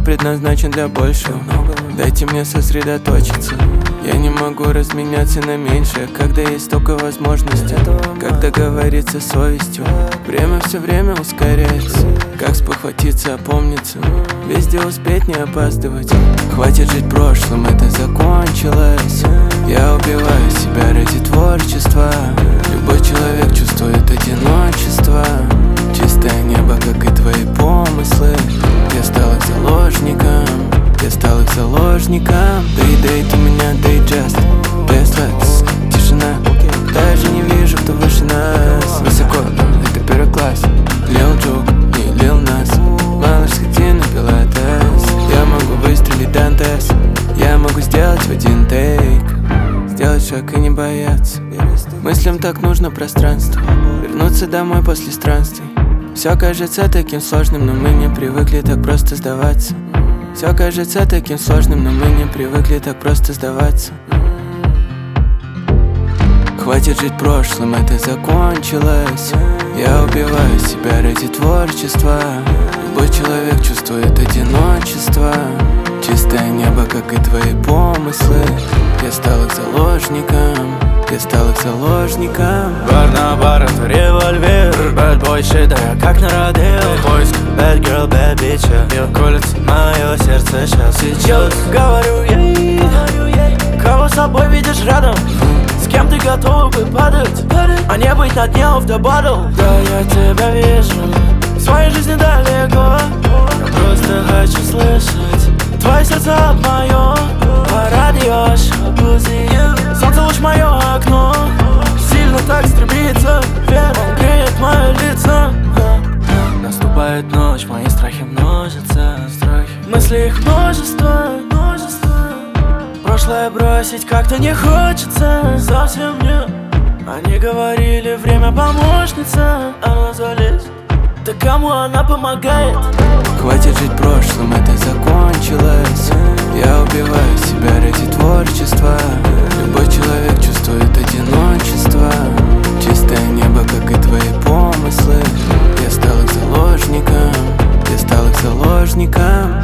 Я предназначен для большего. Дайте мне сосредоточиться. Я не могу разменяться на меньшее, когда есть столько возможностей. Как договориться с совестью? Все время ускоряется. Как спохватиться, опомниться? Везде успеть, не опаздывать. Хватит жить прошлым, это закончилось. Я убиваю себя ради творчества. Любой человек чувствует одиночество. Чистое небо, как и твои помыслы. Я стал их заложником. Дейт у меня, дейджаст, бестлетс, тишина. Даже не вижу, кто выше нас. Высоко, это первый класс. Лил Джук и Лил Нас. Малыш, сходи на пилатес. Я могу выстрелить Дантес. Я могу сделать в один тейк. Сделать шаг и не бояться. Мыслям так нужно пространство. Вернуться домой после странствий. Все кажется таким сложным, но мы не привыкли так просто сдаваться. Все кажется таким сложным, но мы не привыкли так просто сдаваться. Хватит жить прошлым, это закончилось. Я убиваю себя ради творчества. Любой человек чувствует одиночество. Чистое небо, как и твои помыслы. Я стал их заложником. Бар на бар, это револьвер. Bad boy shit, да я как на родео. Поиск bad girl, bad bitch. Ее колется мое сердце сейчас. Говорю ей, кого с собой видишь рядом? С кем ты готова бы падать, а не быть на дне of the bottle? Да, я тебя вижу в своей жизни далеко. Я просто хочу слышать твое сердце об моё. По радио солнце луч мое окно. Сильно так стремится, он греет мое лицо. Наступает ночь, мои страхи множатся. Мысли их множество. Прошлое бросить как-то не хочется. Совсем нет. Они говорили, время помощница. Она залезет, да кому она помогает? Хватит жить прошлым, это закончилось. Я убиваю себя ради творчества. Любой человек чувствует одиночество. Чистое небо, как и твои помыслы. Я стал их заложником.